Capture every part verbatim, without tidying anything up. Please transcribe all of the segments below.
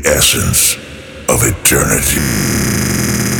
essence of eternity.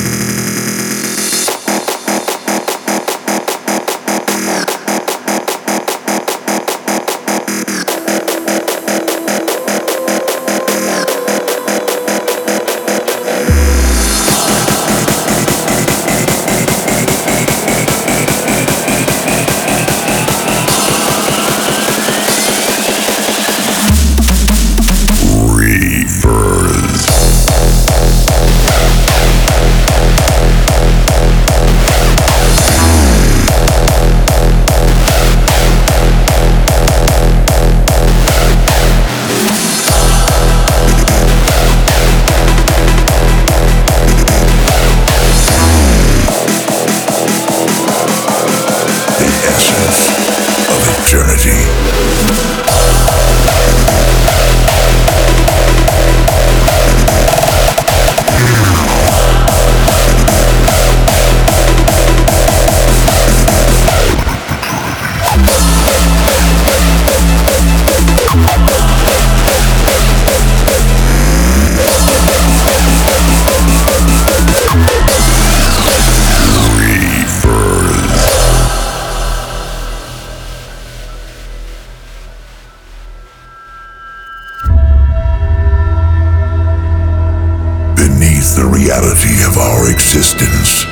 The reality of our existence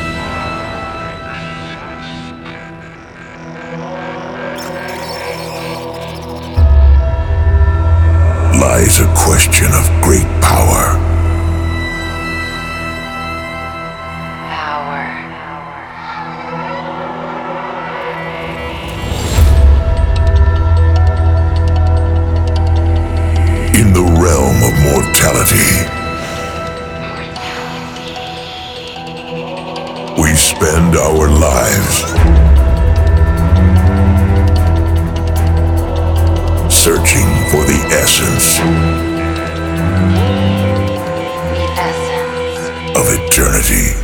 lies a question of great power. Power. In the realm of mortality, we spend our lives searching for the essence, The essence of eternity.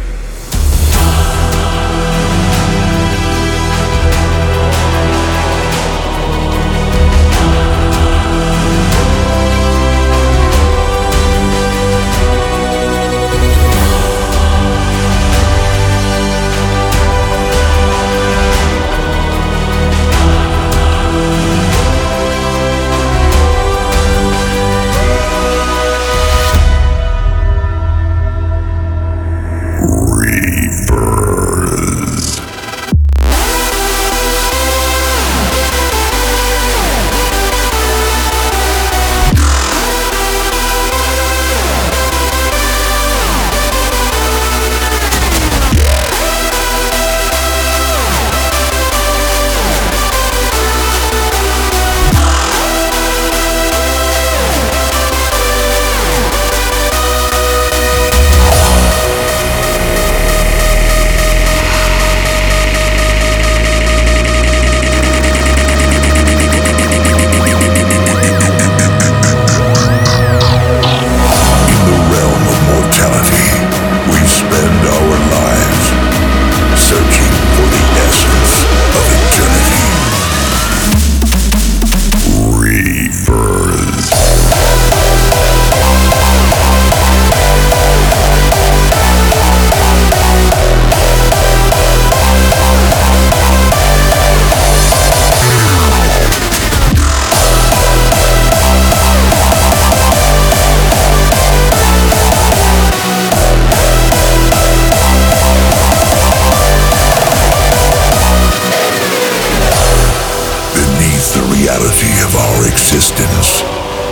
Reality of our existence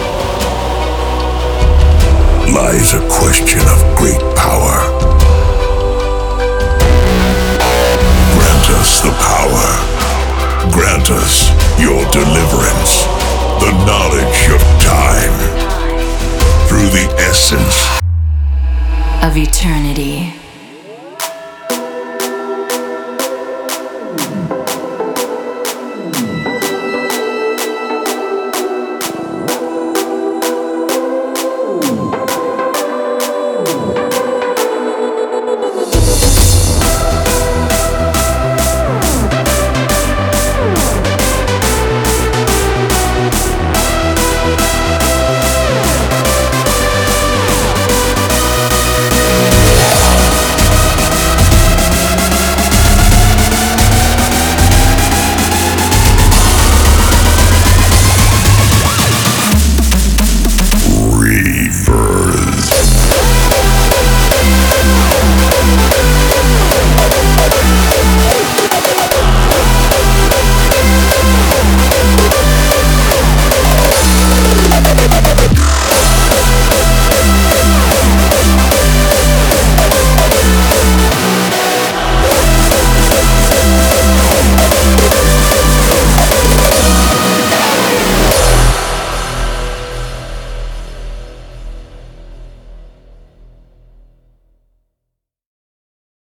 lies a question of great power. Grant us the power. Grant us your deliverance, the knowledge of time, through the essence of eternity.